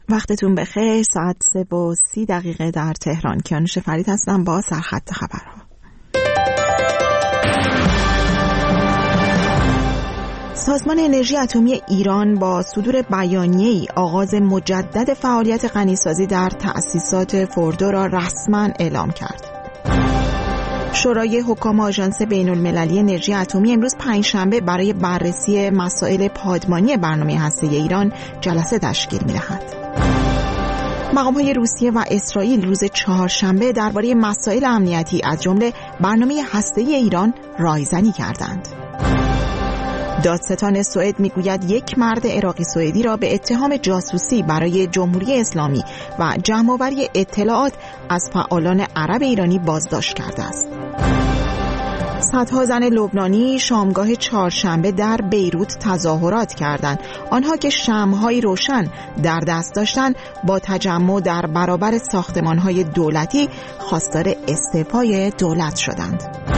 وقتتون بخیر. ساعت 3:30 در تهران. کیانوش فرید هستم با سرخط خبرها. سازمان انرژی اتمی ایران با صدور بیانیه‌ای آغاز مجدد فعالیت غنیسازی در تأسیسات فوردو را رسما اعلام کرد. شورای حکام آژانس بین‌المللی انرژی اتمی امروز پنجشنبه برای بررسی مسائل پادمانی برنامه هسته‌ای ایران جلسه تشکیل می‌دهد. مقام‌های روسیه و اسرائیل روز چهارشنبه درباره مسائل امنیتی از جمله برنامه هسته‌ای ایران رایزنی کردند. دادستان سوئد میگوید یک مرد عراقی سوئدی را به اتهام جاسوسی برای جمهوری اسلامی و جمع‌آوری اطلاعات از فعالان عرب ایرانی بازداشت کرده است. صدها زن لبنانی شامگاه چهارشنبه در بیروت تظاهرات کردند. آنها که شمع‌های روشن در دست داشتند با تجمع در برابر ساختمان‌های دولتی خواستار استعفای دولت شدند.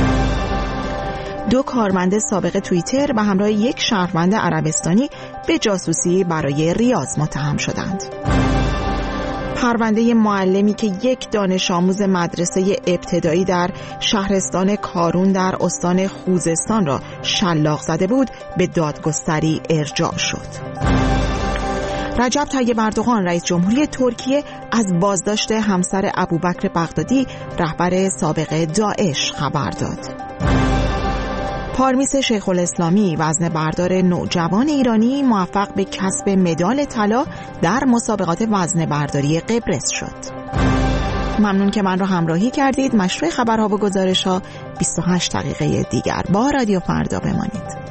2 کارمند سابق توییتر به همراه یک شهروند عربستانی به جاسوسی برای ریاض متهم شدند. پرونده معلمی که یک دانش آموز مدرسه ابتدایی در شهرستان کارون در استان خوزستان را شلاق زده بود به دادگستری ارجاع شد. رجب طیب اردوغان رئیس جمهوری ترکیه از بازداشت همسر ابوبکر بغدادی رهبر سابق داعش خبر داد. پارمیس شیخ الاسلامی وزنه بردار نوجوان ایرانی موفق به کسب مدال طلا در مسابقات وزنه برداری قبرس شد. ممنون که من را همراهی کردید. مشروع خبرها و گزارش‌ها 28 دقیقه دیگر با رادیو فردا بمانید.